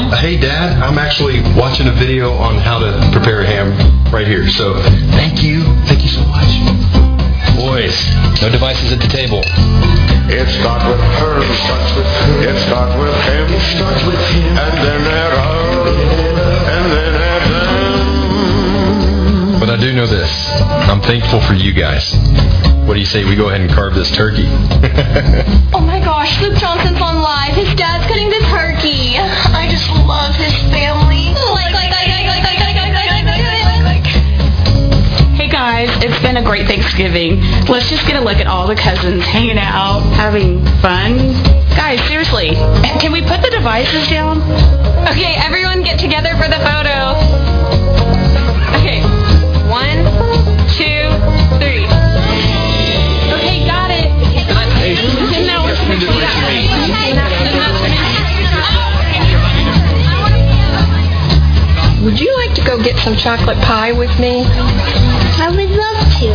hey, Dad, I'm actually watching a video on how to prepare a ham right here. So thank you so much. Boys, no devices at the table. It starts with her, it starts with him, and then at her, and then at them. But I do know this. I'm thankful for you guys. What do you say we go ahead and carve this turkey? Oh my gosh, Luke Johnson's on live. His dad's cutting the turkey. I just love his family. Hey guys, it's been a great Thanksgiving. Let's just get a look at all the cousins hanging out, having fun. Guys, seriously, can we put the devices down? Okay, everyone get together for the photo. Okay, 1, 2, 3. Okay, got it. Would you like to go get some chocolate pie with me? I would love to.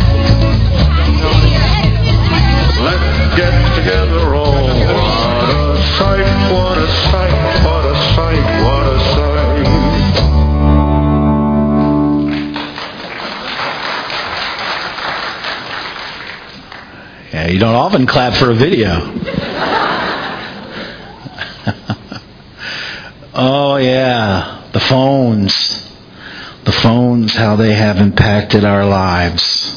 Let's get together, oh, what a sight, what a sight, what a sight, what a sight. Yeah, you don't often clap for a video. Oh, yeah. The phones, how they have impacted our lives.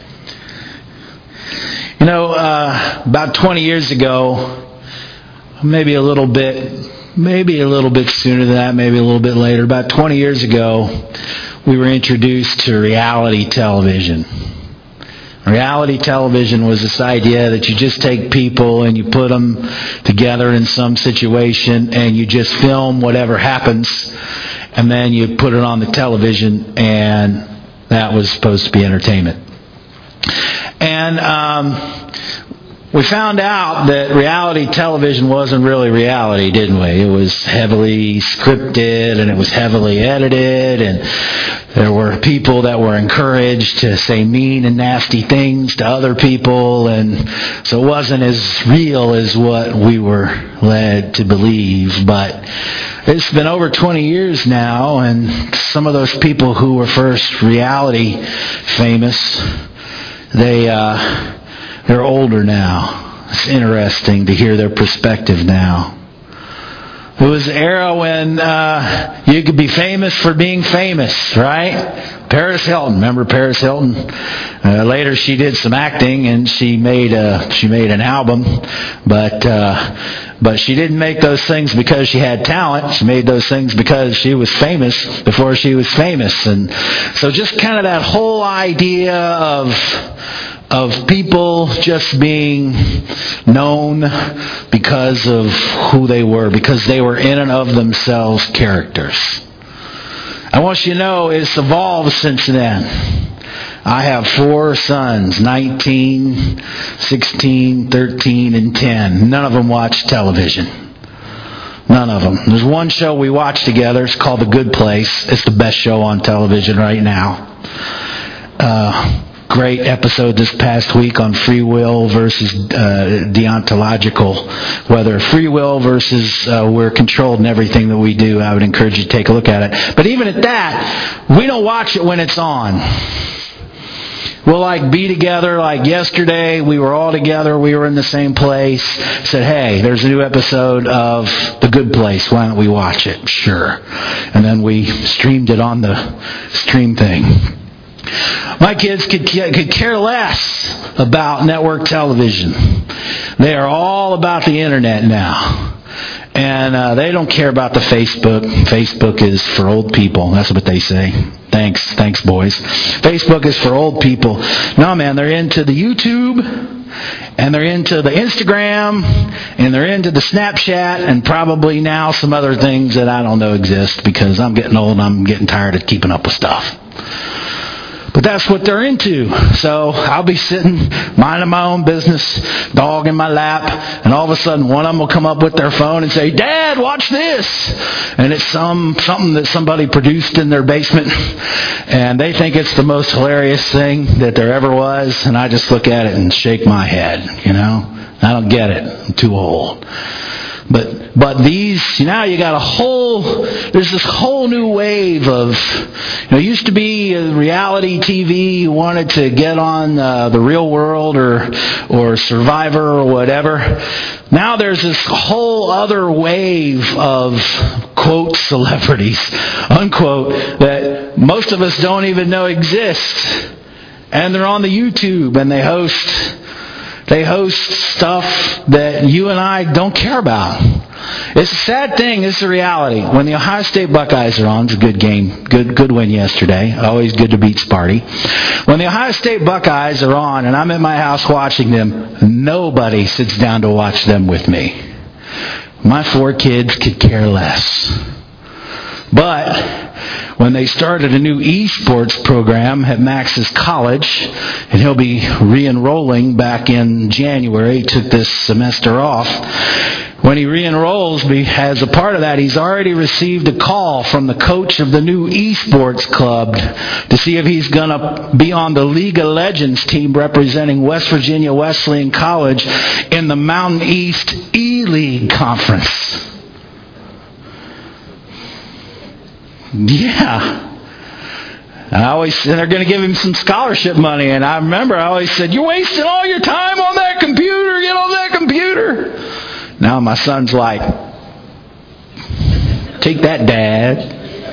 You know, about 20 years ago, maybe a little bit sooner than that, maybe a little bit later, about 20 years ago, we were introduced to reality television. Reality television was this idea that you just take people and you put them together in some situation and you just film whatever happens and then you put it on the television and that was supposed to be entertainment. And we found out that reality television wasn't really reality, didn't we? It was heavily scripted and it was heavily edited, and there were people that were encouraged to say mean and nasty things to other people, and so it wasn't as real as what we were led to believe. But it's been over 20 years now, and some of those people who were first reality famous, they're older now. It's interesting to hear their perspective now. It was an era when you could be famous for being famous, right? Paris Hilton, remember Paris Hilton? Later, she did some acting and she made an album, but she didn't make those things because she had talent. She made those things because she was famous before she was famous, and so just kind of that whole idea of people just being known because of who they were, because they were in and of themselves characters. I want you to know it's evolved since then. I have 4 sons, 19, 16, 13, and 10. None of them watch television. None of them. There's one show we watch together. It's called The Good Place. It's the best show on television right now. Great episode this past week on free will versus deontological, whether free will versus we're controlled in everything that we do. I would encourage you to take a look at it. But even at that, we don't watch it when it's on. We'll be together. Like yesterday, we were all together. We were in the same place. Said, hey, there's a new episode of The Good Place. Why don't we watch it? Sure. And then we streamed it on the stream thing. My kids could care less about network television. They are all about the internet now. And they don't care about the Facebook. Facebook is for old people. That's what they say. Thanks, boys. Facebook is for old people. No, man, they're into the YouTube, and they're into the Instagram, and they're into the Snapchat, and probably now some other things that I don't know exist because I'm getting old and I'm getting tired of keeping up with stuff. But that's what they're into. So I'll be sitting, minding my own business, dog in my lap, and all of a sudden one of them will come up with their phone and say, Dad, watch this. And it's something that somebody produced in their basement, and they think it's the most hilarious thing that there ever was, and I just look at it and shake my head, I don't get it. I'm too old. But these, now you got there's this whole new wave of, it used to be reality TV. You wanted to get on the Real World or Survivor or whatever. Now there's this whole other wave of, quote, celebrities, unquote, that most of us don't even know exist. And they're on the YouTube and they host stuff that you and I don't care about. It's a sad thing. It's a reality. When the Ohio State Buckeyes are on, it's a good game. Good win yesterday. Always good to beat Sparty. When the Ohio State Buckeyes are on and I'm at my house watching them, nobody sits down to watch them with me. My 4 kids could care less. But when they started a new esports program at Max's college, and he'll be re-enrolling back in January, he took this semester off. When he re-enrolls, as a part of that, he's already received a call from the coach of the new esports club to see if he's going to be on the League of Legends team representing West Virginia Wesleyan College in the Mountain East E-League Conference. Yeah. And they're going to give him some scholarship money. And I remember I always said, "You're wasting all your time on that computer. Get on that computer." Now my son's like, "Take that, Dad."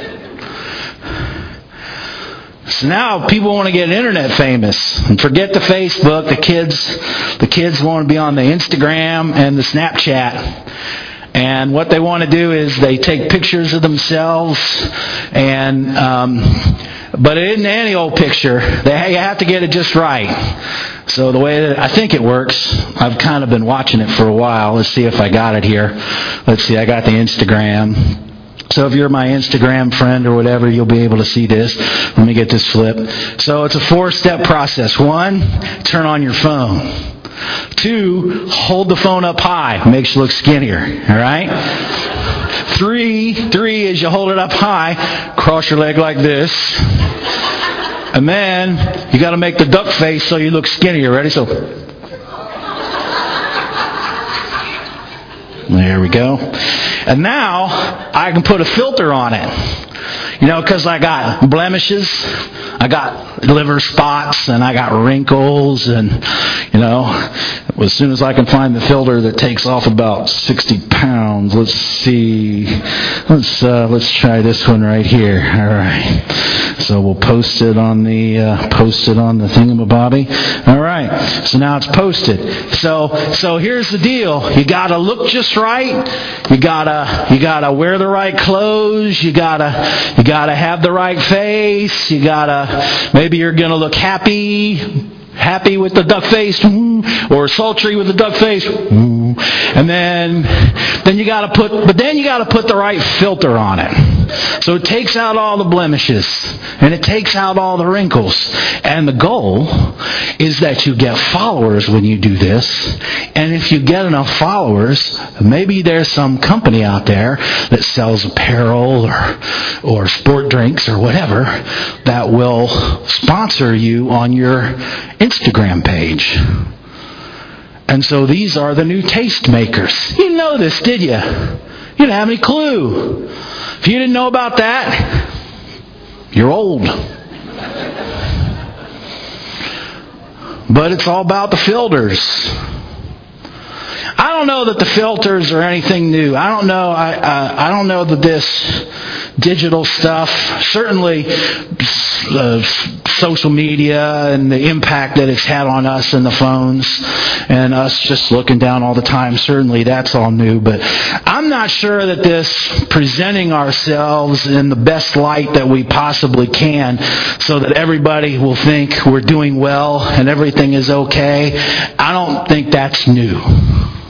So now people want to get internet famous and forget the Facebook. The kids want to be on the Instagram and the Snapchat. And what they want to do is they take pictures of themselves, but it isn't any old picture. You have to get it just right. So the way that I think it works, I've kind of been watching it for a while. Let's see if I got it here. Let's see, I got the Instagram. So if you're my Instagram friend or whatever, you'll be able to see this. Let me get this flip. So it's a 4-step process. 1, turn on your phone. 2, hold the phone up high. Makes you look skinnier. All right? 3 is you hold it up high, cross your leg like this. And then you got to make the duck face so you look skinnier. Ready? So there we go. And now I can put a filter on it. Because I got blemishes, I got liver spots, and I got wrinkles, and, as soon as I can find the filter that takes off about 60 pounds, let's see, let's try this one right here. All right. So we'll post it on the thingamabobby. All right. So now it's posted. So here's the deal. You got to look just right. You gotta wear the right clothes. You gotta have the right face. Maybe you're gonna look happy with the duck face, or sultry with the duck face, and then you gotta put the right filter on it. So it takes out all the blemishes and it takes out all the wrinkles. And the goal is that you get followers when you do this. And if you get enough followers, maybe there's some company out there that sells apparel or sport drinks or whatever that will sponsor you on your Instagram page. And so these are the new tastemakers. You didn't know this, did you? You didn't have any clue. If you didn't know about that, you're old. But it's all about the filters. I don't know that the filters are anything new. I don't know. I don't know that this digital stuff, certainly social media and the impact that it's had on us and the phones and us just looking down all the time, certainly that's all new. But I'm not sure that this presenting ourselves in the best light that we possibly can so that everybody will think we're doing well and everything is okay, I don't think that's new.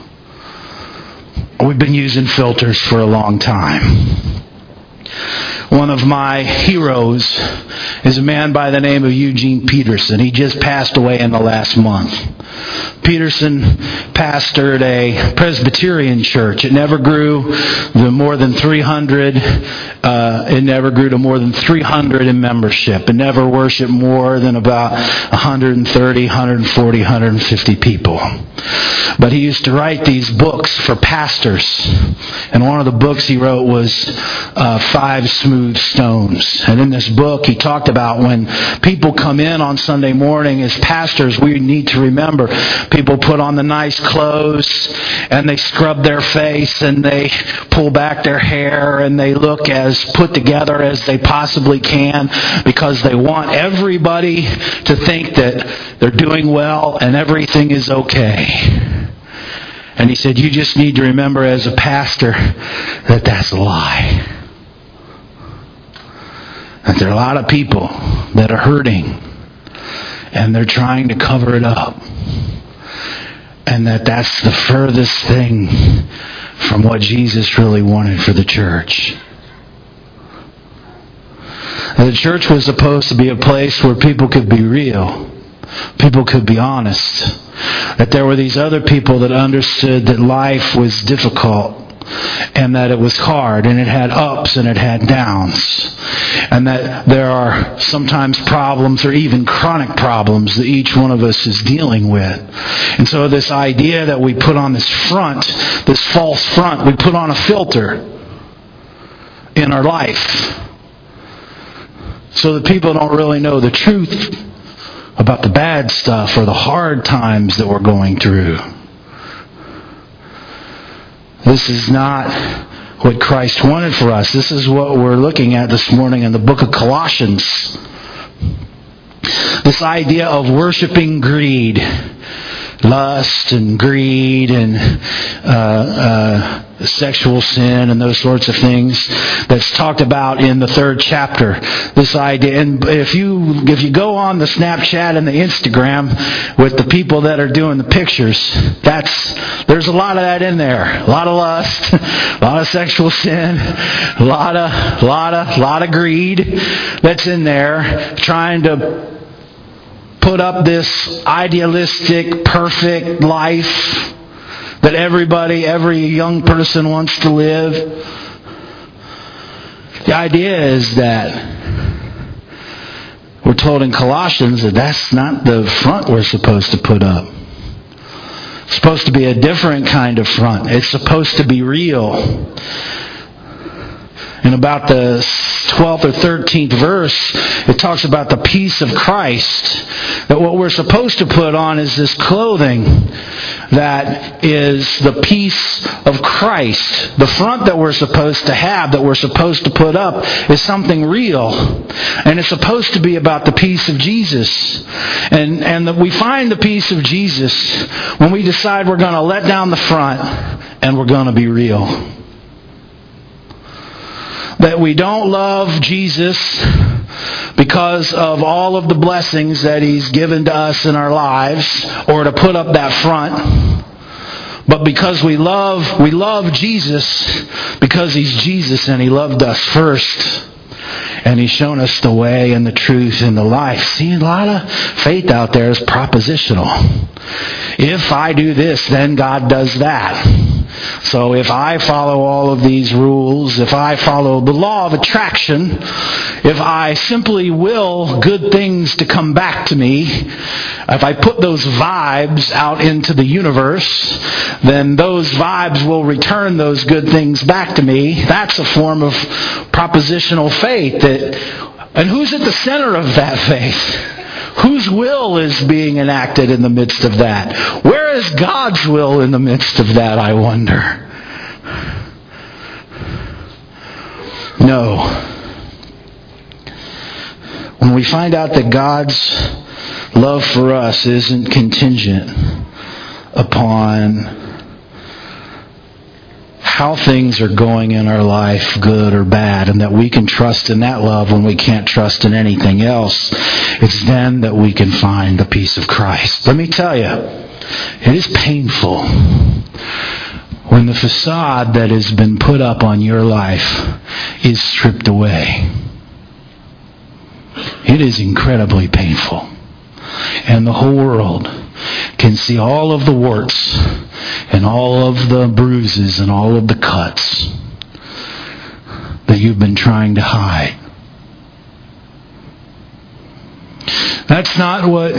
We've been using filters for a long time. One of my heroes is a man by the name of Eugene Peterson. He just passed away in the last month. Peterson pastored a Presbyterian church. It never grew to more than 300. It never grew to more than 300 in membership. It never worshiped more than about 130, 140, 150 people. But he used to write these books for pastors. And one of the books he wrote was 5 Smooth Stones. And in this book he talked about when people come in on Sunday morning as pastors, we need to remember people put on the nice clothes and they scrub their face and they pull back their hair and they look as put together as they possibly can because they want everybody to think that they're doing well and everything is okay. And he said, you just need to remember as a pastor that that's a lie. That there are a lot of people that are hurting and they're trying to cover it up. And that's the furthest thing from what Jesus really wanted for the church. And the church was supposed to be a place where people could be real. People could be honest. That there were these other people that understood that life was difficult and that it was hard and it had ups and it had downs. And that there are sometimes problems or even chronic problems that each one of us is dealing with. And so this idea that we put on this front, this false front, we put on a filter in our life so that people don't really know the truth about the bad stuff or the hard times that we're going through. This is not what Christ wanted for us. This is what we're looking at this morning in the book of Colossians. This idea of worshiping greed, lust and greed and sexual sin and those sorts of things that's talked about in the 3rd chapter. This idea, and if you go on the Snapchat and the Instagram with the people that are doing the pictures, there's a lot of that in there. A lot of lust, a lot of sexual sin, a lot of greed that's in there, trying to put up this idealistic, perfect life that every young person wants to live. The idea is that we're told in Colossians that that's not the front we're supposed to put up. It's supposed to be a different kind of front. It's supposed to be real. In about the 12th or 13th verse, it talks about the peace of Christ. That what we're supposed to put on is this clothing that is the peace of Christ. The front that we're supposed to have, that we're supposed to put up, is something real. And it's supposed to be about the peace of Jesus. And that we find the peace of Jesus when we decide we're going to let down the front and we're going to be real. That we don't love Jesus because of all of the blessings that He's given to us in our lives, or to put up that front, but because we love Jesus because He's Jesus and He loved us first. And He's shown us the way and the truth and the life. See, a lot of faith out there is propositional. If I do this, then God does that. So if I follow all of these rules, if I follow the law of attraction, if I simply will good things to come back to me, if I put those vibes out into the universe, then those vibes will return those good things back to me. That's a form of propositional faith. And who's at the center of that faith? Whose will is being enacted in the midst of that? Where is God's will in the midst of that, I wonder? No. When we find out that God's love for us isn't contingent upon how things are going in our life, good or bad, and that we can trust in that love when we can't trust in anything else, it's then that we can find the peace of Christ. Let me tell you, it is painful when the facade that has been put up on your life is stripped away. It is incredibly painful. And the whole world can see all of the warts and all of the bruises and all of the cuts that you've been trying to hide. That's not what...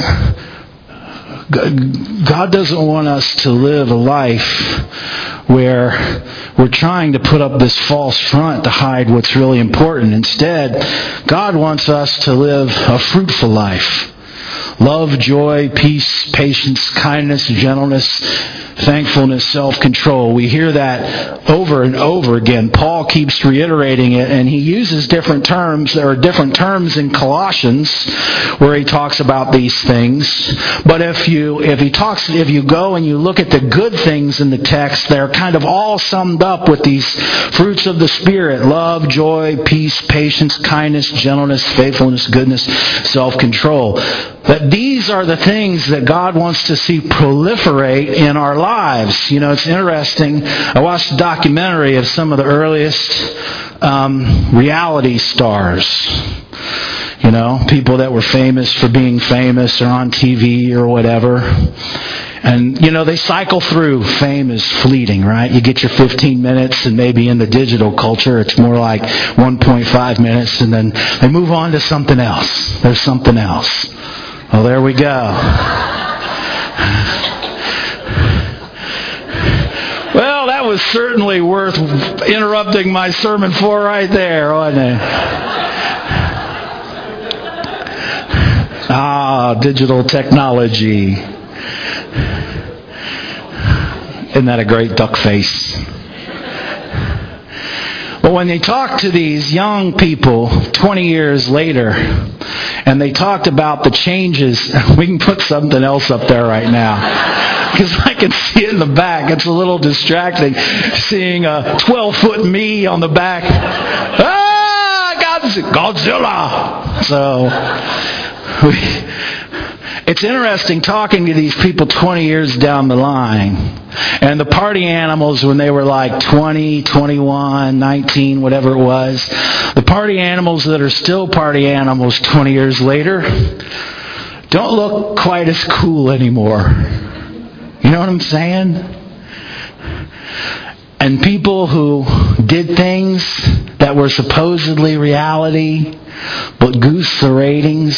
God doesn't want us to live a life where we're trying to put up this false front to hide what's really important. Instead, God wants us to live a fruitful life. Love, joy, peace, patience, kindness, gentleness, thankfulness, self-control. We hear that over and over again. Paul keeps reiterating it, and he uses different terms. There are different terms in Colossians where he talks about these things. But if you go and you look at the good things in the text, they're kind of all summed up with these fruits of the Spirit: love, joy, peace, patience, kindness, gentleness, faithfulness, goodness, self-control. That these are the things that God wants to see proliferate in our lives. You know, it's interesting. I watched a documentary of some of the earliest reality stars. You know, people that were famous for being famous or on TV or whatever. And, you know, they cycle through. Fame is fleeting, right? You get your 15 minutes, and maybe in the digital culture it's more like 1.5 minutes, and then they move on to something else. There's something else. Well, there we go. Well, that was certainly worth interrupting my sermon for right there, wasn't it? Digital technology. Isn't that a great duck face? Well, when they talk to these young people 20 years later, and they talked about the changes, we can put something else up there right now, because I can see it in the back. It's a little distracting seeing a 12-foot me on the back. Godzilla! So, it's interesting talking to these people 20 years down the line. And the party animals, when they were like 20, 21, 19, whatever it was, the party animals that are still party animals 20 years later don't look quite as cool anymore. You know what I'm saying? And people who did things that were supposedly reality but goose the ratings,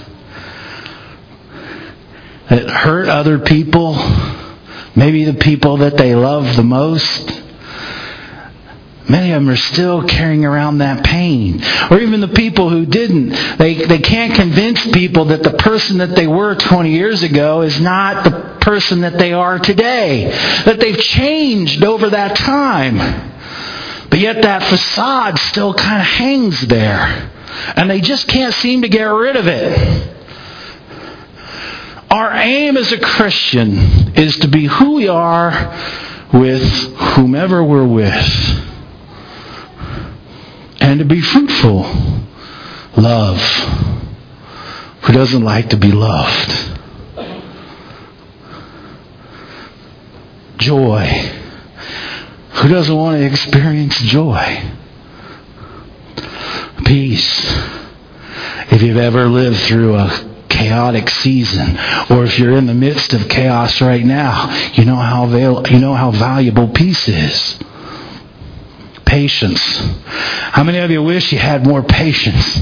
that hurt other people, maybe the people that they love the most, many of them are still carrying around that pain. Or even the people who didn't. They can't convince people that the person that they were 20 years ago is not the person that they are today. That they've changed over that time. But yet that facade still kind of hangs there. And they just can't seem to get rid of it. Our aim as a Christian is to be who we are with whomever we're with. And to be fruitful. Love. Who doesn't like to be loved? Joy. Who doesn't want to experience joy? Peace. If you've ever lived through a chaotic season, or if you're in the midst of chaos right now, you know how valuable peace is. Patience. How many of you wish you had more patience?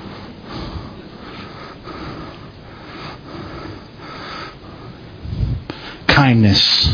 Kindness.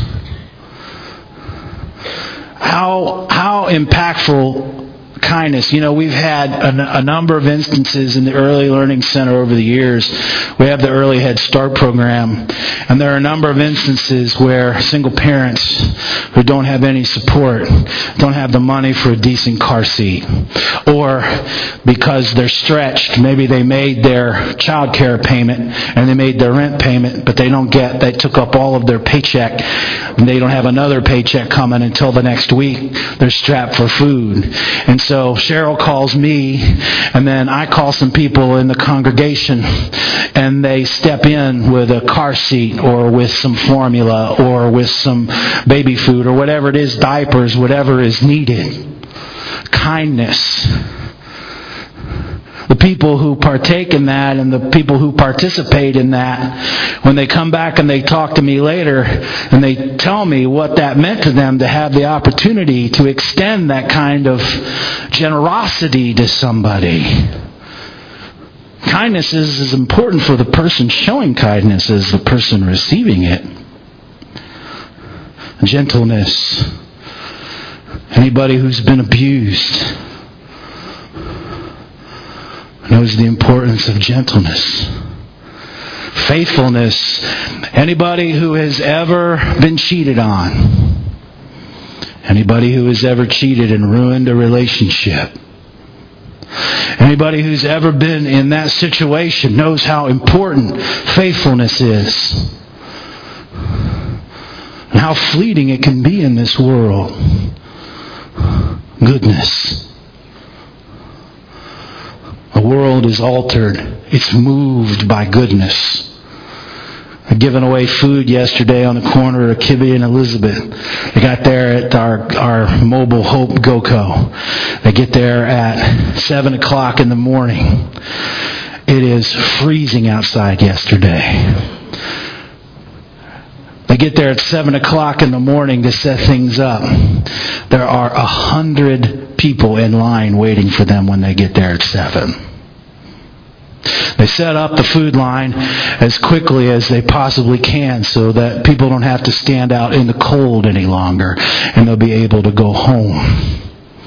How impactful kindness. You know, we've had a number of instances in the Early Learning Center over the years. We have the Early Head Start program, and there are a number of instances where single parents who don't have any support don't have the money for a decent car seat, or because they're stretched, maybe they made their child care payment and they made their rent payment, but they took up all of their paycheck and they don't have another paycheck coming until the next week. They're strapped for food. And so so Cheryl calls me, and then I call some people in the congregation, and they step in with a car seat or with some formula or with some baby food or whatever it is, diapers, whatever is needed. Kindness. The people who partake in that and the people who participate in that, when they come back and they talk to me later and they tell me what that meant to them to have the opportunity to extend that kind of generosity to somebody. Kindness is as important for the person showing kindness as the person receiving it. Gentleness. Anybody who's been abused knows the importance of gentleness. Faithfulness. Anybody who has ever been cheated on. Anybody who has ever cheated and ruined a relationship. Anybody who's ever been in that situation knows how important faithfulness is. And how fleeting it can be in this world. Goodness. The world is altered. It's moved by goodness. I've given away food yesterday on the corner of Kibbe and Elizabeth. They got there at our Mobile Hope GoCo. They get there at 7 o'clock in the morning. It is freezing outside yesterday. They get there at 7 o'clock in the morning to set things up. There are 100 people in line waiting for them when they get there at 7. They set up the food line as quickly as they possibly can so that people don't have to stand out in the cold any longer and they'll be able to go home.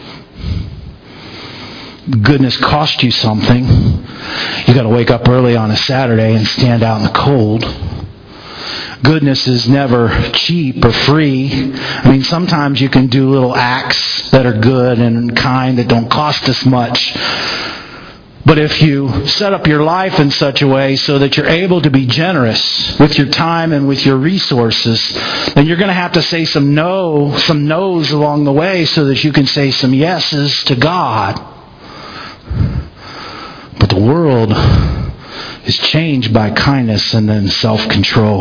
Goodness cost you something. You got to wake up early on a Saturday and stand out in the cold. Goodness is never cheap or free. I mean, sometimes you can do little acts that are good and kind that don't cost us much. But if you set up your life in such a way so that you're able to be generous with your time and with your resources, then you're going to have to say some no's along the way so that you can say some yeses to God. But the world is changed by kindness and then self-control.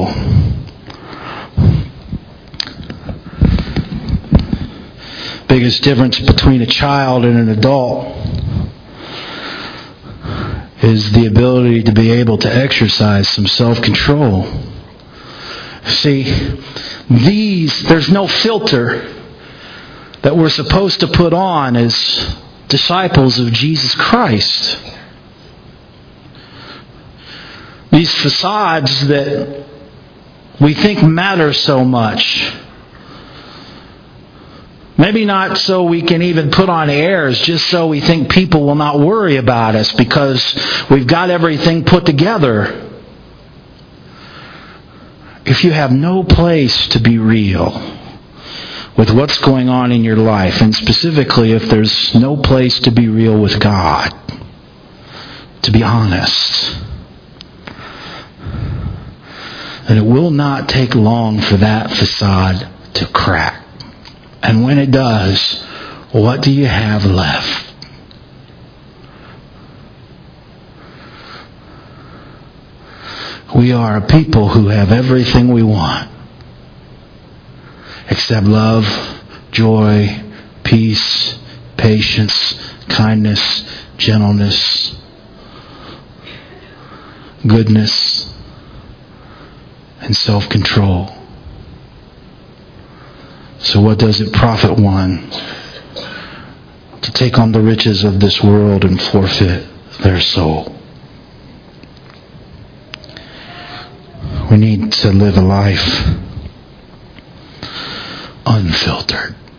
Biggest difference between a child and an adult is the ability to be able to exercise some self-control. See, there's no filter that we're supposed to put on as disciples of Jesus Christ. These facades that we think matter so much. Maybe not so we can even put on airs, just so we think people will not worry about us because we've got everything put together. If you have no place to be real with what's going on in your life, and specifically if there's no place to be real with God, to be honest, then it will not take long for that facade to crack. And when it does, what do you have left? We are a people who have everything we want, except love, joy, peace, patience, kindness, gentleness, goodness, and self-control. So what does it profit one to take on the riches of this world and forfeit their soul? We need to live a life unfiltered.